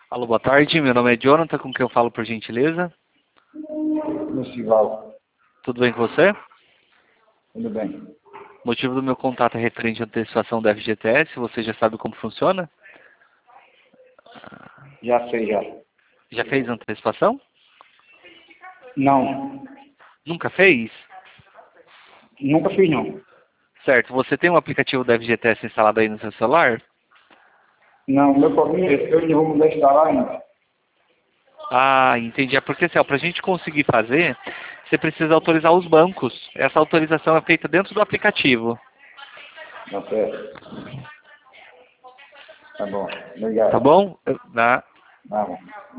Alô, boa tarde. Meu nome é Jonathan, com quem eu falo, por gentileza? Lucival, Tudo bem com você? tudo bem. O motivo do meu contato é referente à antecipação da FGTS. Você já sabe como funciona? Já sei, já. Já fez a antecipação? Não, Nunca fez? nunca fiz não. Certo. Você tem um aplicativo da FGTS instalado aí no seu celular? Não, meu problema é esse, eu ainda vou mudar instalar ainda. Ah, entendi. É porque, assim, para a gente conseguir fazer, você precisa autorizar os bancos. Essa autorização é feita dentro do aplicativo. Tá certo. Tá bom, obrigado. Tá bom? Tá bom.